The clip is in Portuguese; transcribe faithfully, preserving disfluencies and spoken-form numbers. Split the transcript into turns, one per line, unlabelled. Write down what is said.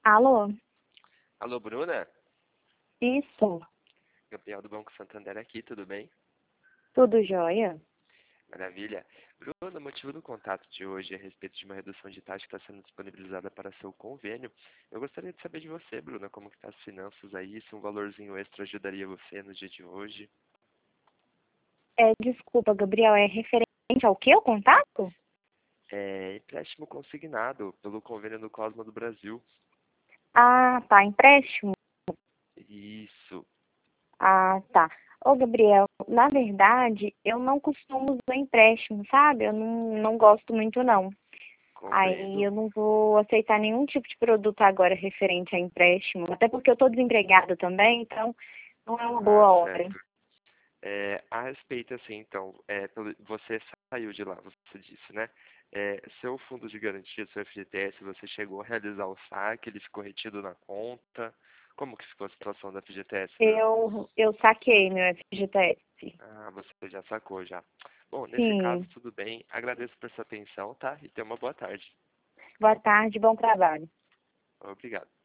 Alô?
Alô, Bruna?
Isso.
Gabriel do Banco Santander aqui, tudo bem?
Tudo jóia?
Maravilha. Bruna, o motivo do contato de hoje é a respeito de uma redução de taxa que está sendo disponibilizada para seu convênio. Eu gostaria de saber de você, Bruna, como que está as finanças aí, se um valorzinho extra ajudaria você no dia de hoje.
É, desculpa, Gabriel, é referente ao que o contato?
É empréstimo consignado pelo convênio do Cosmo do Brasil.
Ah, tá, empréstimo?
Isso.
Ah, tá. Ô, Gabriel, na verdade, eu não costumo usar empréstimo, sabe? Eu não, não gosto muito, não. Aí
Compreendo.
eu não vou aceitar nenhum tipo de produto agora referente a empréstimo, até porque eu tô desempregada também, então não é uma
Ah,
boa hora.
certo. É, a respeito, assim, então, é, pelo- você saiu de lá, você disse, né? É, seu fundo de garantia, seu F G T S, você chegou a realizar o saque, ele ficou retido na conta? Como que ficou a situação da F G T S, Bruno?
Eu, eu saquei meu F G T S.
Ah, você já sacou já. Bom, nesse caso,
Sim.
tudo bem. Agradeço por sua atenção, tá? E tenha uma boa tarde.
Boa tarde, bom trabalho.
Obrigado.